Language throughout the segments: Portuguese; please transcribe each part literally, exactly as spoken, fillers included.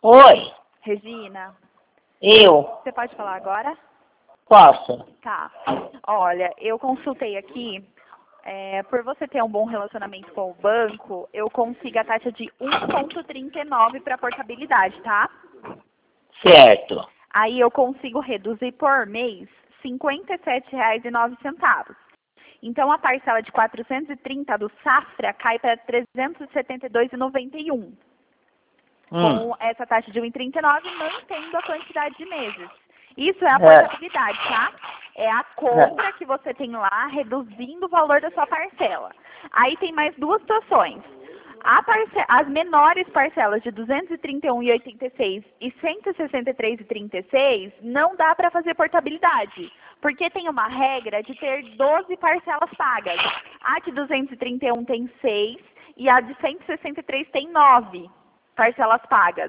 Oi, Regina, eu você pode falar agora? posso. Tá. Olha, eu consultei aqui, é, por você ter um bom relacionamento com o banco, eu consigo a taxa de um vírgula trinta e nove para portabilidade, tá? Certo. Aí eu consigo reduzir por mês cinquenta e sete reais e nove centavos. Então a parcela de quatrocentos e trinta do Safra cai para trezentos e setenta e dois reais e noventa e um. Hum. Com essa taxa de um vírgula trinta e nove, mantendo a quantidade de meses. Isso é a É. portabilidade, tá? É a compra que você tem lá, reduzindo o valor da sua parcela. Aí tem mais duas situações. A parce... As menores parcelas de duzentos e trinta e um reais e oitenta e seis centavos e cento e sessenta e três reais e trinta e seis centavos não dá para fazer portabilidade, porque tem uma regra de ter doze parcelas pagas. A de duzentos e trinta e um tem seis e a de cento e sessenta e três tem nove parcelas pagas.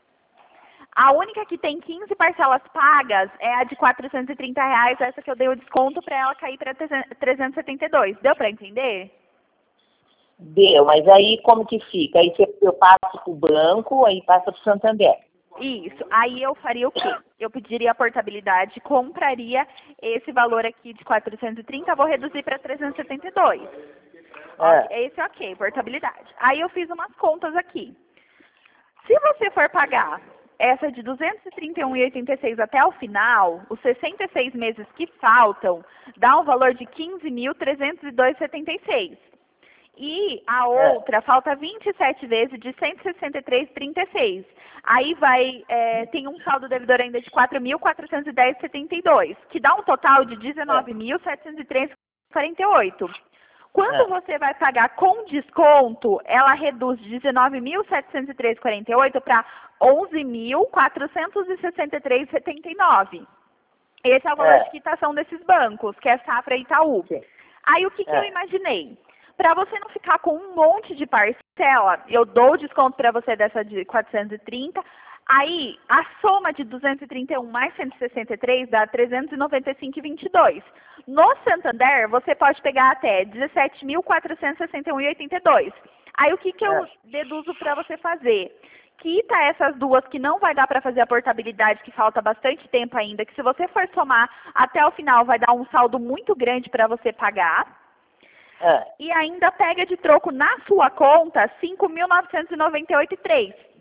A única que tem quinze parcelas pagas é a de quatrocentos e trinta reais, essa que eu dei o desconto para ela cair para trezentos e setenta e dois. Deu para entender? Deu, mas aí como que fica? Aí você- eu passo para o banco, aí passa para o Santander. Isso. Aí eu faria o quê? Eu pediria a portabilidade, compraria esse valor aqui de quatrocentos e trinta, vou reduzir para trezentos e setenta e dois. É. Ok, esse é ok, portabilidade. Aí eu fiz umas contas aqui. Se você for pagar essa de duzentos e trinta e um reais e oitenta e seis centavos até o final, os sessenta e seis meses que faltam, dá um valor de quinze mil trezentos e dois reais e setenta e seis centavos. E a outra, falta vinte e sete vezes de cento e sessenta e três reais e trinta e seis centavos. Aí vai, é, tem um saldo devedor ainda de quatro mil quatrocentos e dez reais e setenta e dois centavos, que dá um total de dezenove mil setecentos e três reais e quarenta e oito centavos. Quando É. você vai pagar com desconto, ela reduz de dezenove mil setecentos e três reais e quarenta e oito centavos para onze mil quatrocentos e sessenta e três reais e setenta e nove centavos. Esse é o valor É. de quitação desses bancos, que é Safra e Itaú. Sim. Aí o que, que eu É. imaginei? Para você não ficar com um monte de parcela, eu dou o desconto para você dessa de quatrocentos e trinta. Aí, a soma de duzentos e trinta e um mais cento e sessenta e três dá trezentos e noventa e cinco reais e vinte e dois centavos. No Santander, você pode pegar até dezessete mil quatrocentos e sessenta e um reais e oitenta e dois centavos. Aí, o que, que eu É. deduzo para você fazer? Quita essas duas que não vai dar para fazer a portabilidade, que falta bastante tempo ainda, que se você for somar até o final vai dar um saldo muito grande para você pagar. É. E ainda pega de troco na sua conta cinco mil novecentos e noventa e oito reais e três centavos.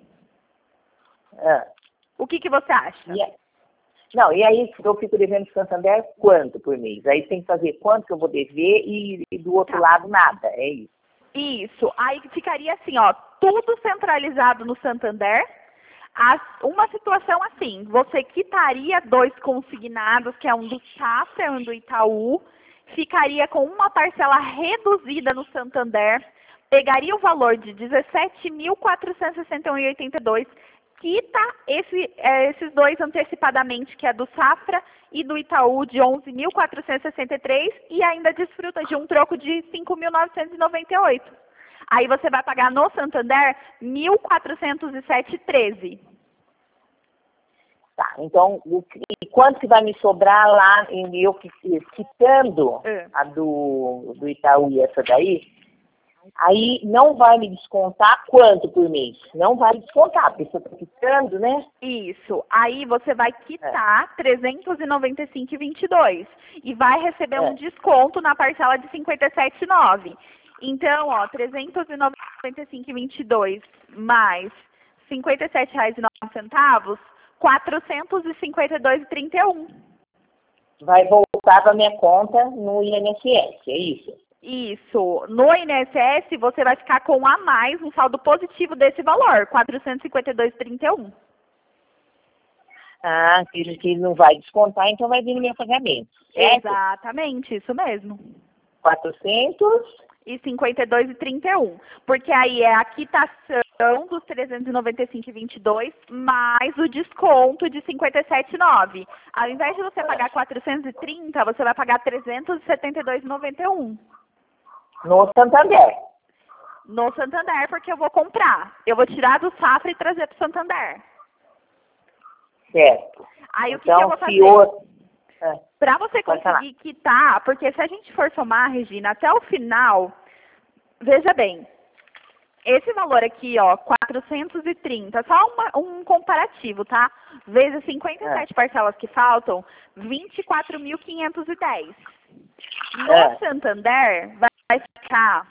É. O que, que você acha? E, a- não, e aí eu fico devendo para o Santander quanto por mês? Aí tem que fazer quanto que eu vou dever e, e do outro Tá. lado nada, é isso. Isso. Aí ficaria assim, ó, tudo centralizado no Santander. As- uma situação assim, você quitaria dois consignados, que é um do Safra e um do Itaú, ficaria com uma parcela reduzida no Santander, pegaria o valor de dezessete mil quatrocentos e sessenta e um reais e oitenta e dois centavos, quita esse, eh, esses dois antecipadamente, que é do Safra e do Itaú, de onze mil quatrocentos e sessenta e três reais, e ainda desfruta de um troco de cinco mil novecentos e noventa e oito reais. Aí você vai pagar no Santander mil quatrocentos e sete reais e treze centavos. Tá, então, o que- e quanto que vai me sobrar lá em eu que- quitando É. a do, do Itaú e essa daí? Aí não vai me descontar quanto por mês? Não vai descontar, porque você está quitando, né? Isso. Aí você vai quitar trezentos e noventa e cinco reais e vinte e dois centavos e vai receber É. um desconto na parcela de cinquenta e sete reais e nove centavos. Então, ó, trezentos e noventa e cinco reais e vinte e dois mais cinquenta e sete reais e nove centavos, quatrocentos e cinquenta e dois reais e trinta e um. Vai voltar para minha conta no I N S S, é isso? Isso. No I N S S, você vai ficar com a mais, um saldo positivo desse valor, quatrocentos e cinquenta e dois reais e trinta e um. Ah, que ele, que ele não vai descontar, então vai vir no meu pagamento, certo? Exatamente, isso mesmo. quatrocentos E cinquenta e dois reais e trinta e um. Porque aí é a quitação dos trezentos e noventa e cinco reais e vinte e dois mais o desconto de cinquenta e sete reais e nove centavos. Ao invés de você pagar quatrocentos e trinta, você vai pagar trezentos e setenta e dois reais e noventa e um. no Santander. No Santander, porque eu vou comprar. Eu vou tirar do Safra e trazer para o Santander. Certo. Aí o que, Então, que eu vou fazer? se outro... É, Para você pode falar. conseguir quitar, porque se a gente for somar, Regina, até o final, veja bem, esse valor aqui, ó, quatrocentos e trinta, só uma, um comparativo, tá? Vezes cinquenta e sete É. parcelas que faltam, vinte e quatro mil quinhentos e dez. No É. Santander, vai ficar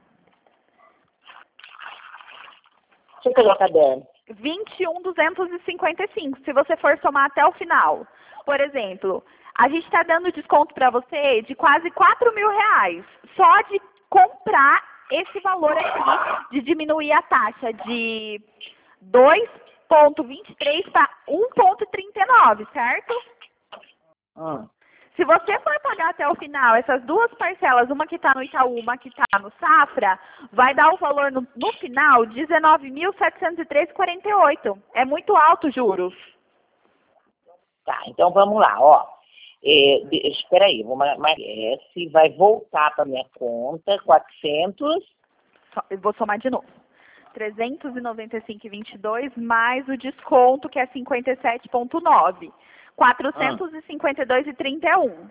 Deixa eu pegar o caderno. vinte e um mil duzentos e cinquenta e cinco, se você for somar até o final. Por exemplo, a gente está dando desconto para você de quase quatro mil reais, só de comprar esse valor aqui, de diminuir a taxa de dois vírgula vinte e três para um vírgula trinta e nove, certo? Hum. Se você for pagar até o final essas duas parcelas, uma que está no Itaú, uma que está no Safra, vai dar o valor no, no final dezenove mil setecentos e três vírgula quarenta e oito. É muito alto os juros. Tá, então vamos lá, ó. É, de, espera aí, vou marcar esse, vai voltar para minha conta, quatrocentos. Só- Eu vou somar de novo. trezentos e noventa e cinco vírgula vinte e dois mais o desconto, que é cinquenta e sete vírgula nove. quatrocentos e cinquenta e dois vírgula trinta e um.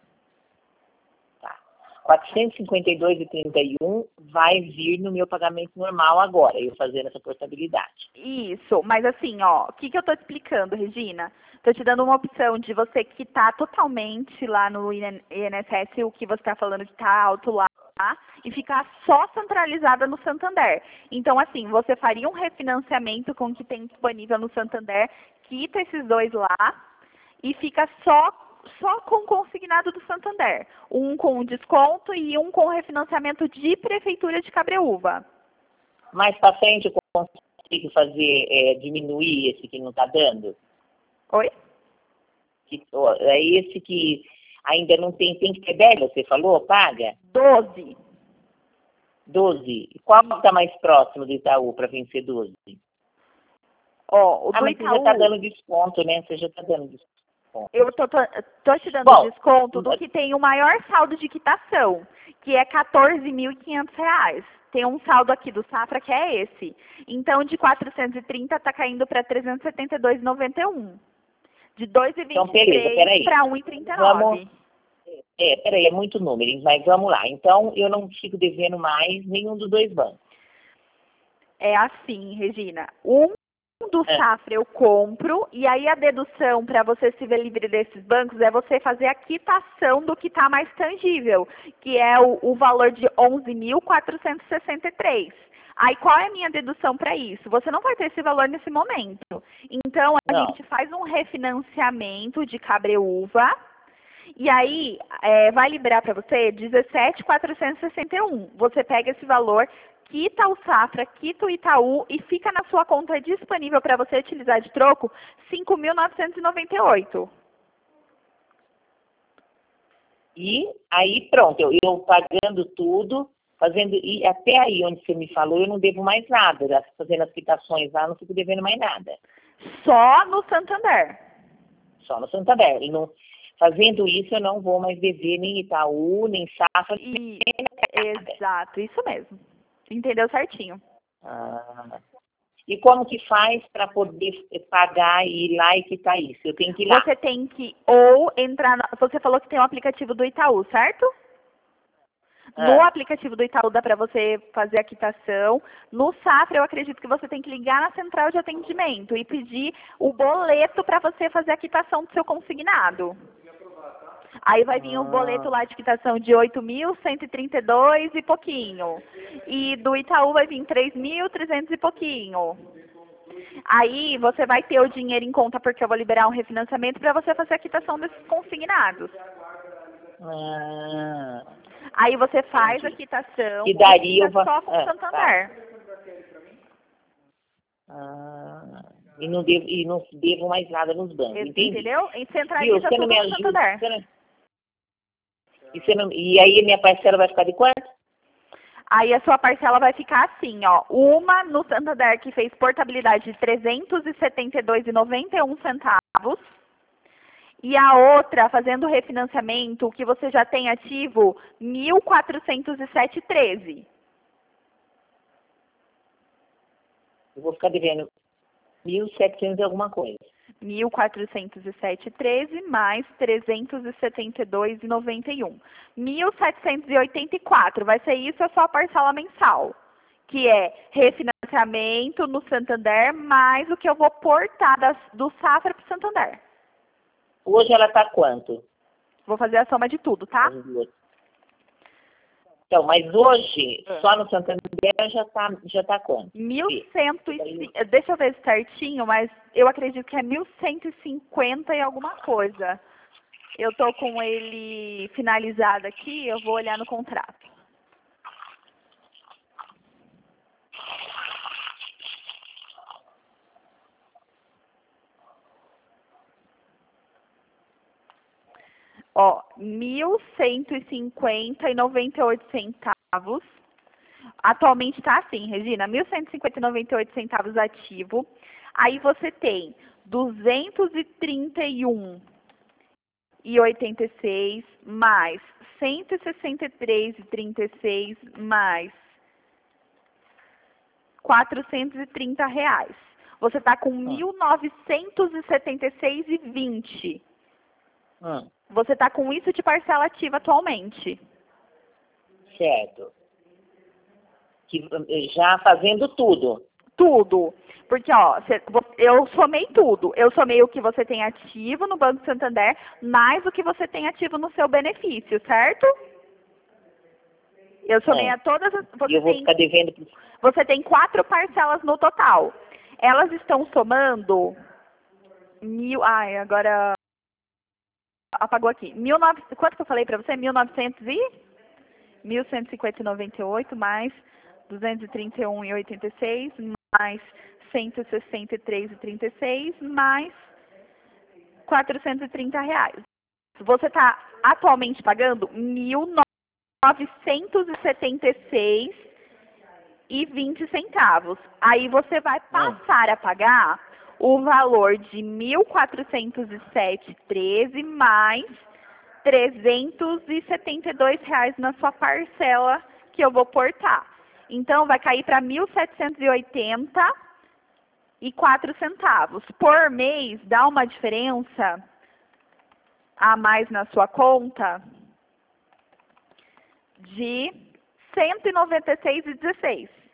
Tá. quatrocentos e cinquenta e dois vírgula trinta e um vai vir no meu pagamento normal agora, eu fazendo essa portabilidade. Isso, mas assim, ó, o que, que eu tô te explicando, Regina? Tô te dando uma opção de você quitar totalmente lá no I N S S o que você tá falando que tá alto lá e ficar só centralizada no Santander. Então, assim, você faria um refinanciamento com o que tem disponível no Santander, quita esses dois lá e fica só só com o consignado do Santander. Um com desconto e um com refinanciamento de Prefeitura de Cabreúva. Mais para frente eu consigo fazer, é, diminuir esse que não está dando? Oi? Que, ó, é esse que ainda não tem, tem que ter dez, você falou, paga? doze. doze. Qual está mais próximo do Itaú para vencer doze? Ó, o Ah, do mas você já Itaú, está dando desconto, né? Você já está dando desconto. eu tô, tô, tô te dando Bom, desconto do que tem o maior saldo de quitação, que é quatorze mil e quinhentos reais. Tem um saldo aqui do Safra que é esse. Então, de quatrocentos e trinta está caindo para trezentos e setenta e dois vírgula noventa e um. De dois vírgula Então, beleza, vinte e três peraí. para um vírgula trinta e nove. Vamos. É, peraí, é muito número, mas vamos lá. Então, eu não fico devendo mais nenhum dos dois bancos. É assim, Regina. Um do É. Safra eu compro, e aí a dedução para você se ver livre desses bancos é você fazer a quitação do que está mais tangível, que é o, o valor de onze mil quatrocentos e sessenta e três. Aí qual é a minha dedução para isso? Você não vai ter esse valor nesse momento. Então a Não. gente faz um refinanciamento de Cabreúva, e aí é, vai liberar para você dezessete mil quatrocentos e sessenta e um. Você pega esse valor, quita o Safra, quita o Itaú e fica na sua conta disponível para você utilizar de troco cinco mil novecentos e noventa e oito. E aí, pronto, eu, eu pagando tudo, fazendo, e até aí onde você me falou, eu não devo mais nada. Já fazendo as quitações lá, eu não fico devendo mais nada. Só no Santander. Só no Santander. E não, fazendo isso, eu não vou mais dever nem Itaú, nem Safra, E, nem nada. exato, isso mesmo. Entendeu certinho. Ah. E como que faz para poder pagar e ir lá e quitar isso? Eu tenho que ir lá. Você tem que ou entrar... Na, você falou que tem o aplicativo do Itaú, certo? No Ah. aplicativo do Itaú dá para você fazer a quitação. No Safra, eu acredito que você tem que ligar na central de atendimento e pedir o boleto para você fazer a quitação do seu consignado. Aí vai vir o boleto lá de quitação de oito mil cento e trinta e dois e pouquinho. E do Itaú vai vir três mil e trezentos e pouquinho. Aí você vai ter o dinheiro em conta porque eu vou liberar um refinanciamento para você fazer a quitação desses consignados. Ah. Aí você faz Entendi. a quitação E daria fica o va- só com o ah, Santander. Ah. E não devo, e não devo mais nada nos bancos, entendi. Entendeu? E Viu? centraliza Você não tudo me no ajuda. Santander. Você não... E, você não... e aí a minha parcela vai ficar de quanto? Aí a sua parcela vai ficar assim, ó. Uma no Santander que fez portabilidade de trezentos e setenta e dois reais e noventa e um centavos. E a outra, fazendo refinanciamento, que você já tem ativo, mil quatrocentos e sete reais e treze centavos. Eu vou ficar devendo mil e setecentos e alguma coisa. mil quatrocentos e sete reais e treze centavos mais trezentos e setenta e dois reais e noventa e um centavos. mil setecentos e oitenta e quatro reais. Vai ser isso a sua parcela mensal. que é refinanciamento no Santander, mais o que eu vou portar das, do Safra para o Santander. Hoje ela está quanto? Vou fazer a soma de tudo, tá? Então, mas hoje, é. só no Santander já está já tá quanto? mil e cem, deixa eu ver certinho, mas eu acredito que é mil cento e cinquenta e alguma coisa. Eu tô com ele finalizado aqui, eu vou olhar no contrato. Ó, mil cento e cinquenta e noventa e oito centavos. Atualmente está assim, Regina, mil cento e cinquenta e noventa e oito centavos ativo. Aí você tem duzentos e trinta e um e oitenta e seis mais cento e sessenta e três e trinta e seis mais quatrocentos e trinta reais. Você está com mil novecentos e setenta e seis e vinte. Hum. Você está com isso de parcela ativa atualmente. Certo. Que, já fazendo tudo. Tudo. Porque, ó, eu somei tudo. Eu somei o que você tem ativo no Banco Santander, mais o que você tem ativo no seu benefício, certo? Eu somei é. a todas as... E eu vou tem, ficar devendo... Você tem quatro parcelas no total. Elas estão somando... Mil... Ai, agora... Apagou aqui. Mil nove... Quanto que eu falei pra você? Mil novecentos e... Mil cento e cinquenta e noventa e oito mais duzentos e trinta e um e oitenta e seis mais cento e sessenta e três e trinta e seis mais quatrocentos e trinta reais. Você está atualmente pagando mil novecentos e setenta e seis e vinte centavos. Aí você vai passar a pagar o valor de mil quatrocentos e sete e treze mais trezentos e setenta e dois reais na sua parcela que eu vou portar. Então, vai cair para mil setecentos e oitenta e quatro centavos. Por mês, dá uma diferença a mais na sua conta de cento e noventa e seis reais e dezesseis centavos.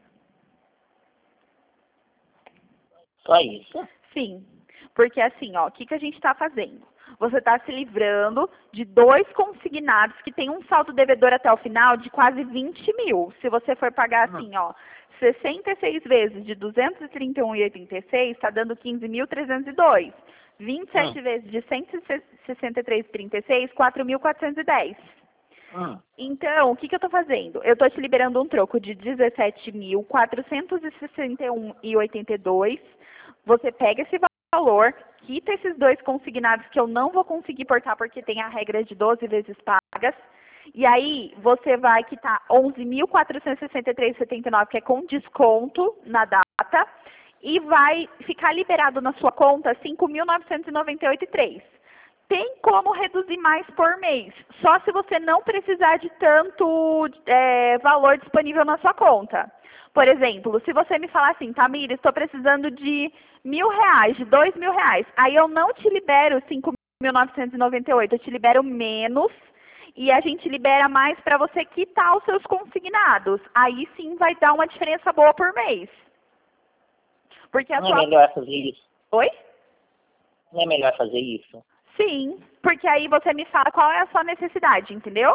Só isso? Sim. Porque assim, ó, o que, que a gente está fazendo? Você está se livrando de dois consignados que tem um saldo devedor até o final de quase vinte mil. Se você for pagar assim, ó, sessenta e seis vezes de duzentos e trinta e um e oitenta e seis, está dando quinze mil trezentos e dois. vinte e sete hum. vezes de cento e sessenta e três e trinta e seis, quatro mil quatrocentos e dez. Hum. Então, o que, que eu estou fazendo? Eu estou te liberando um troco de dezessete mil quatrocentos e sessenta e um e oitenta e dois. Você pega esse valor, quita esses dois consignados que eu não vou conseguir portar porque tem a regra de doze vezes pagas. E aí, você vai quitar onze mil quatrocentos e sessenta e três reais e setenta e nove, que é com desconto na data. E vai ficar liberado na sua conta cinco mil novecentos e noventa e oito reais e três centavos. Tem como reduzir mais por mês, só se você não precisar de tanto é, valor disponível na sua conta. Por exemplo, se você me falar assim, Tamires, estou precisando de mil reais, de dois mil reais, aí eu não te libero cinco mil novecentos e noventa e oito, eu te libero menos e a gente libera mais para você quitar os seus consignados. Aí sim vai dar uma diferença boa por mês. Porque a não sua... é melhor fazer isso? Oi? Não é melhor fazer isso? Sim, porque aí você me fala qual é a sua necessidade, entendeu?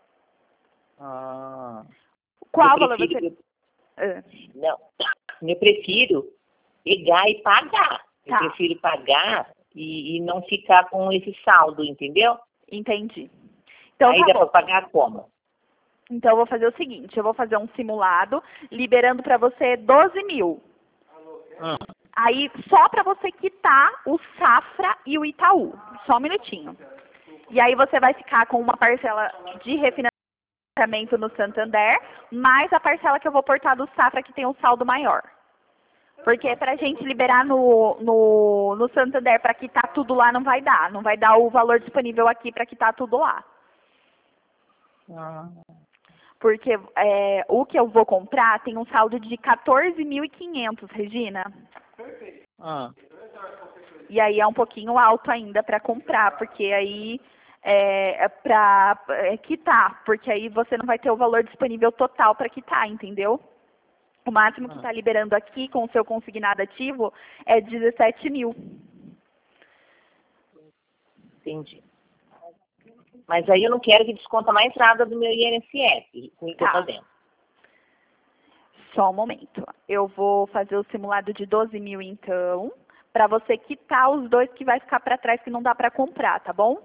Ah, qual eu valor prefiro, você... eu, não, eu prefiro pegar e pagar. Eu Tá. prefiro pagar e, e não ficar com esse saldo, entendeu? Entendi. Então, aí tá dá bom. para pagar como? Então, eu vou fazer o seguinte, eu vou fazer um simulado, liberando para você doze mil. Hum. Aí, só para você quitar o Safra e o Itaú. Só um minutinho. E aí, você vai ficar com uma parcela de refinanciamento no Santander, mais a parcela que eu vou portar do Safra, que tem um saldo maior. Porque para a gente liberar no, no, no Santander para quitar tudo lá, não vai dar. Não vai dar o valor disponível aqui para quitar tudo lá. Ah. Porque é, o que eu vou comprar tem um saldo de quatorze mil e quinhentos, Regina. Perfeito. Ah. E aí é um pouquinho alto ainda para comprar, porque aí é, é para é, quitar, porque aí você não vai ter o valor disponível total para quitar, entendeu? O máximo que está liberando aqui com o seu consignado ativo é dezessete mil. Entendi. Mas aí eu não quero que desconta mais nada do meu I N S S, com o que eu estou fazendo. Só um momento. Eu vou fazer o simulado de doze mil, então, para você quitar os dois que vai ficar para trás que não dá para comprar, tá bom?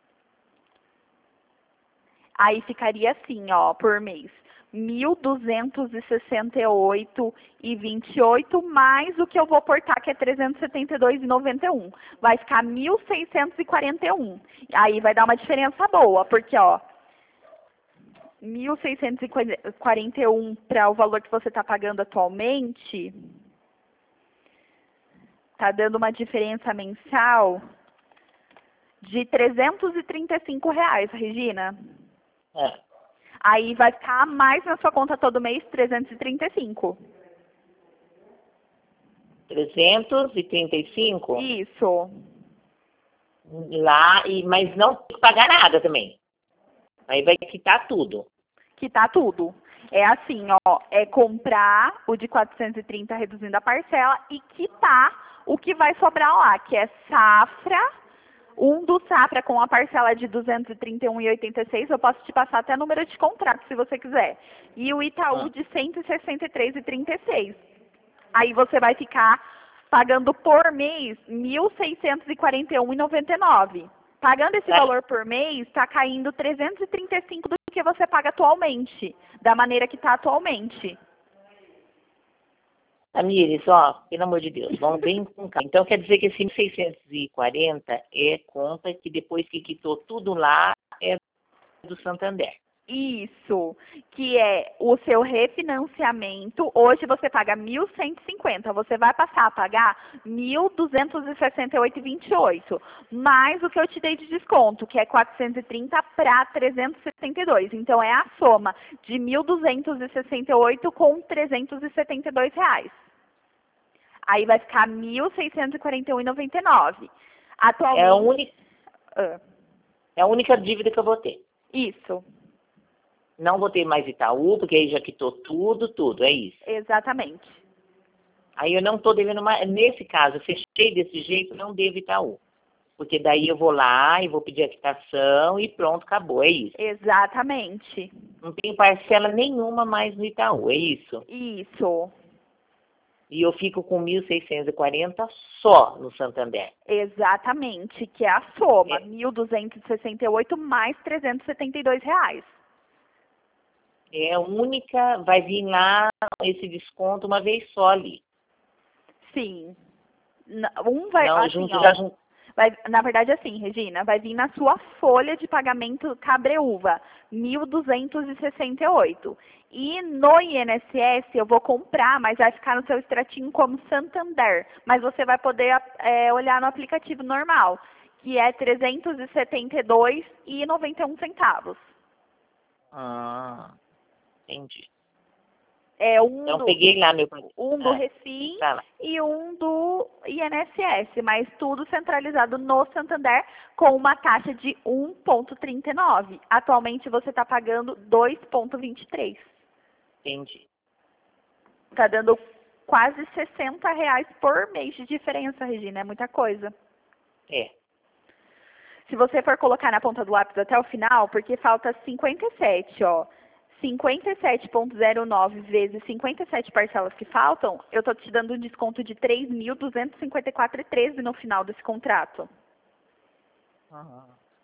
Aí ficaria assim, ó, por mês. mil duzentos e sessenta e oito e vinte e oito mais o que eu vou portar, que é trezentos e setenta e dois e noventa e um. Vai ficar mil seiscentos e quarenta e um. Aí vai dar uma diferença boa, porque, ó, mil seiscentos e quarenta e um para o valor que você está pagando atualmente, está dando uma diferença mensal de trezentos e trinta e cinco reais, Regina. É. Aí vai ficar mais na sua conta todo mês, trezentos e trinta e cinco. trezentos e trinta e cinco? Isso. Lá, e, mas não tem que pagar nada também. Aí vai quitar tudo. Quitar tudo. É assim, ó, é comprar o de quatrocentos e trinta reduzindo a parcela e quitar o que vai sobrar lá, que é safra. Um do Safra com a parcela de duzentos e trinta e um reais e oitenta e seis centavos, eu posso te passar até número de contrato, se você quiser. E o Itaú Ah. de cento e sessenta e três reais e trinta e seis centavos. Aí você vai ficar pagando por mês mil seiscentos e quarenta e um reais e noventa e nove centavos. Pagando esse É. valor por mês, está caindo trezentos e trinta e cinco reais do que você paga atualmente, da maneira que está atualmente. Tamires, ó, pelo amor de Deus, vamos bem com calma. Então quer dizer que esse mil seiscentos e quarenta é conta que depois que quitou tudo lá é do Santander. Isso, que é o seu refinanciamento. Hoje você paga mil cento e cinquenta, você vai passar a pagar mil duzentos e sessenta e oito reais e vinte e oito, mais o que eu te dei de desconto, que é quatrocentos e trinta para trezentos e setenta e dois. Então é a soma de mil duzentos e sessenta e oito com trezentos e setenta e dois reais. Aí vai ficar mil seiscentos e quarenta e um reais e noventa e nove centavos. Atualmente, É a, única, ah, é a única dívida que eu vou ter. isso. Não vou ter mais Itaú, porque aí já quitou tudo, tudo, é isso. Exatamente. Aí eu não estou devendo mais. Nesse caso, eu fechei desse jeito, não devo Itaú. Porque daí eu vou lá e vou pedir a quitação e pronto, acabou, é isso. Exatamente. Não tenho parcela nenhuma mais no Itaú, é isso. Isso. E eu fico com mil seiscentos e quarenta só no Santander. Exatamente, que é a soma, É. mil duzentos e sessenta e oito mais trezentos e setenta e dois reais. É a única, vai vir lá esse desconto uma vez só ali. Sim. Na- Um vai, Não, assim, junto, ó, já junto. vai, na verdade, assim, Regina, vai vir na sua folha de pagamento cabreúva, mil duzentos e sessenta e oito. E no I N S S eu vou comprar, mas vai ficar no seu extratinho como Santander. Mas você vai poder é, olhar no aplicativo normal, que é trezentos e setenta e dois reais e noventa e um centavos. Ah, entendi. É um Então do, peguei lá meu... um do Ah, Refim tá lá. e um do I N S S, mas tudo centralizado no Santander com uma taxa de um vírgula trinta e nove. Atualmente você está pagando dois vírgula vinte e três. Entendi. Está dando quase sessenta reais por mês de diferença, Regina, é muita coisa. É. Se você for colocar na ponta do lápis até o final, porque falta cinquenta e sete, ó. cinquenta e sete vírgula zero nove vezes cinquenta e sete parcelas que faltam, eu tô te dando um desconto de três mil duzentos e cinquenta e quatro reais e treze no final desse contrato. Ah,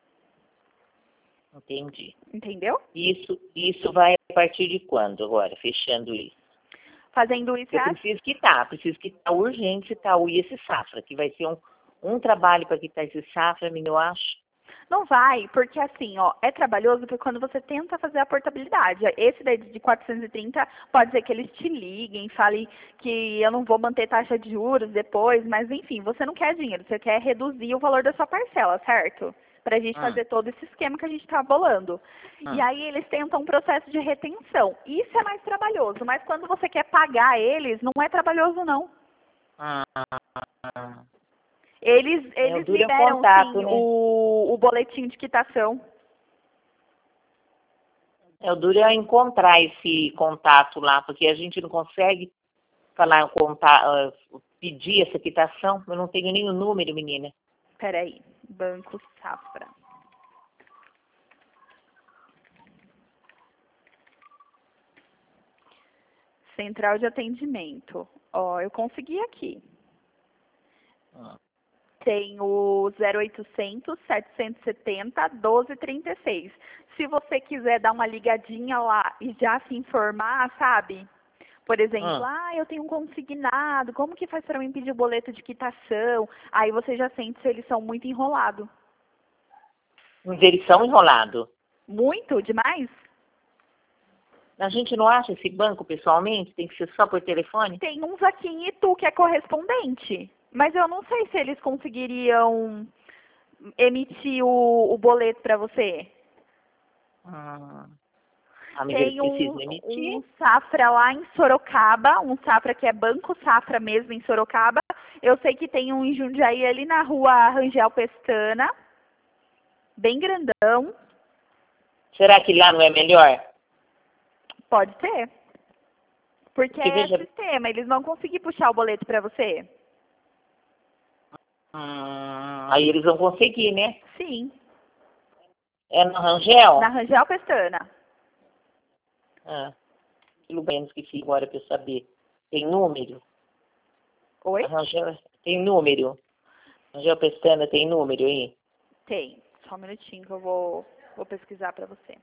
entendi. Entendeu? Isso, isso vai a partir de quando agora, fechando isso? Fazendo isso Eu é preciso quitar, preciso quitar urgente Itaú e esse Safra, que vai ser um, um trabalho para quitar esse Safra, eu acho. Não vai, porque assim, ó, é trabalhoso porque quando você tenta fazer a portabilidade. Esse daí de quatrocentos e trinta, pode ser que eles te liguem, falem que eu não vou manter taxa de juros depois, mas enfim, você não quer dinheiro, você quer reduzir o valor da sua parcela, certo? Pra gente Hum. fazer todo esse esquema que a gente tá bolando. Hum. E aí eles tentam um processo de retenção. Isso é mais trabalhoso, mas quando você quer pagar eles, não é trabalhoso não. Ah, Eles, é, eles o duro é o liberam, contato, sim, né? o, o boletim de quitação. É, o duro é encontrar esse contato lá, porque a gente não consegue falar, contar, uh, pedir essa quitação. Eu não tenho nem o número, menina. Peraí, Banco Safra. Central de atendimento. Ó, eu consegui aqui. Ah. Tem o zero oitocentos, setecentos e setenta, doze e trinta e seis. Se você quiser dar uma ligadinha lá e já se informar, sabe? Por exemplo, Ah. ah, eu tenho um consignado, como que faz para mim pedir o boleto de quitação? Aí você já sente se eles são muito enrolados. Eles são enrolados. Muito? Demais? A gente não acha esse banco pessoalmente? Tem que ser só por telefone? Tem uns aqui em Itu que é correspondente. Mas eu não sei se eles conseguiriam emitir o, o boleto para você. Ah. Ah, mas eles Tem precisam um, emitir. um Safra lá em Sorocaba, um Safra que é Banco Safra mesmo em Sorocaba. Eu sei que tem um em Jundiaí ali na rua Rangel Pestana, bem grandão. Será que lá não é melhor? Pode ser. Porque Porque é veja... sistema, eles vão conseguir puxar o boleto para você. Hum, aí eles vão conseguir, né? Sim, É no Rangel? na Rangel Pestana. Ah, pelo menos que fica agora para eu saber. Tem número? Oi? A Rangel tem número? Rangel Pestana tem número aí? Tem. Só um minutinho que eu vou, vou pesquisar para você.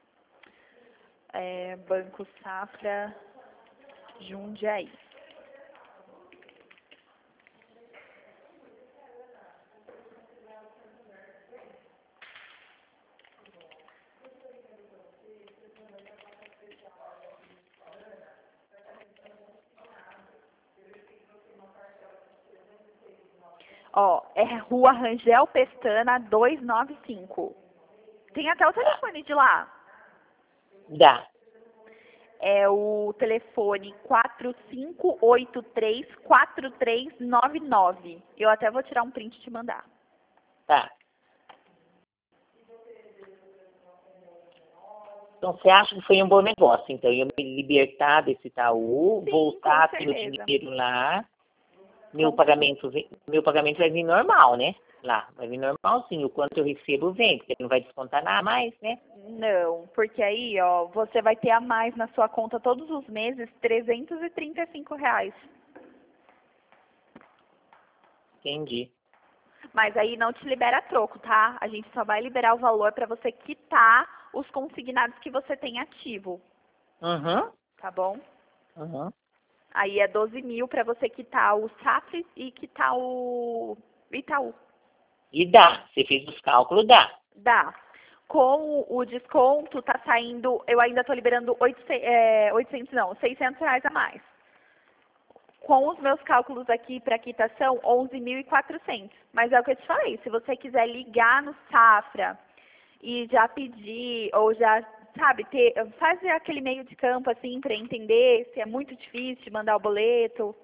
É, Banco Safra Jundiaí. Ó, é Rua Rangel Pestana duzentos e noventa e cinco. Tem até o telefone de lá. Dá. É o telefone quatro cinco oito três, quatro três nove nove. Eu até vou tirar um print e te mandar. Tá. Então, você acha que foi um bom negócio? Então, eu me libertar desse Itaú, Sim, voltar com com o certeza. dinheiro lá, meu Com pagamento, vem- meu pagamento vai vir normal, né? Lá, vai vir normalzinho. O quanto eu recebo vem, porque não vai descontar nada mais, né? Não, porque aí, ó, você vai ter a mais na sua conta todos os meses trezentos e trinta e cinco reais. Entendi. Mas aí não te libera troco, tá? A gente só vai liberar o valor para você quitar os consignados que você tem ativo, Uhum. tá bom? Uhum. Aí é doze mil para você quitar o Safra e quitar o Itaú. E dá. Você fez os cálculos, dá. Dá. Com o desconto, tá saindo, eu ainda tô liberando oitocentos, é, oitocentos não, seiscentos reais a mais. Com os meus cálculos aqui para quitação, onze mil e quatrocentos. Mas é o que eu te falei, se você quiser ligar no Safra e já pedir, ou já, sabe, ter, fazer aquele meio de campo assim para entender se é muito difícil de mandar o boleto,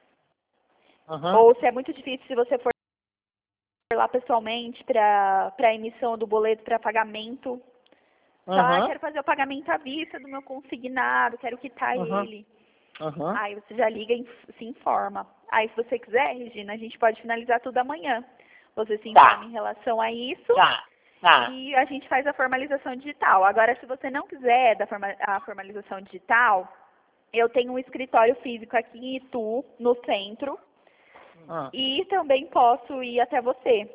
Uhum. ou se é muito difícil se você for lá pessoalmente para a emissão do boleto para pagamento. Só, ah, Uhum. quero fazer o pagamento à vista do meu consignado, quero quitar Uhum. ele. Uhum. Aí você já liga e se informa. Aí se você quiser, Regina, a gente pode finalizar tudo amanhã. Você se Tá. informa em relação a isso Tá. Tá. e a gente faz a formalização digital. Agora, se você não quiser da forma, a formalização digital, eu tenho um escritório físico aqui em Itu, no centro, Hum. e também posso ir até você.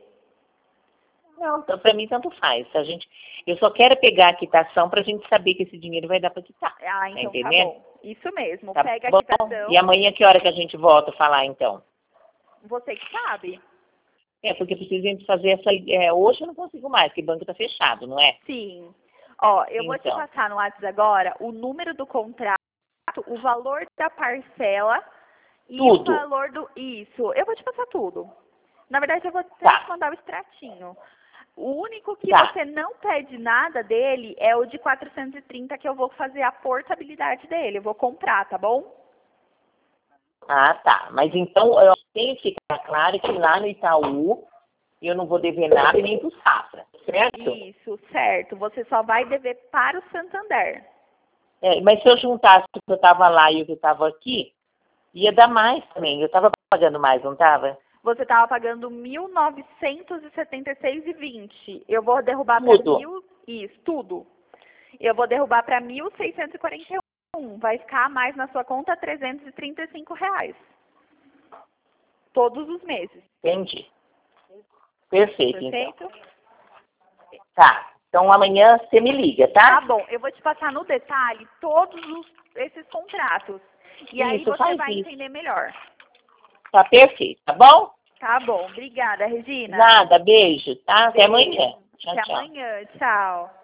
Não, para mim tanto faz. A gente, eu só quero pegar a quitação para a gente saber que esse dinheiro vai dar para quitar. Ah, Tá então tá entendendo? bom. Isso mesmo. Tá Pega a bom? quitação. E amanhã que hora que a gente volta a falar então? Você que sabe. É, porque precisamos fazer essa. É, hoje eu não consigo mais, porque o banco está fechado, não é? Sim. Ó, eu vou te Então. passar no WhatsApp agora o número do contrato, o valor da parcela e Tudo. o valor do... Isso. Eu vou te passar tudo. Na verdade, eu vou até Tá. te mandar o extratinho. O único que Tá. você não pede nada dele é o de quatrocentos e trinta, que eu vou fazer a portabilidade dele. Eu vou comprar, tá bom? Ah, tá. Mas então eu tenho que ficar claro que lá no Itaú eu não vou dever nada e nem pro Safra. certo? Isso, certo. Você só vai dever para o Santander. É, mas se eu juntasse o que eu estava lá e o que eu estava aqui, ia dar mais também. Eu estava pagando mais, não estava? Você estava pagando mil novecentos e setenta e seis e vinte. Eu vou derrubar para Tudo. mil. Isso, tudo. Eu vou derrubar para mil seiscentos e quarenta e um. Vai ficar a mais na sua conta trezentos e trinta e cinco reais. Todos os meses. Entendi. Perfeito, então. Perfeito? Tá. Então amanhã você me liga, Tá tá? bom. Eu vou te passar no detalhe todos os- esses contratos. E aí Isso, você faz vai isso. entender melhor. Tá perfeito, tá bom? Tá bom. Obrigada, Regina. Nada, beijo, tá? Até Beijo. amanhã. Tchau, Até tchau. amanhã. Tchau.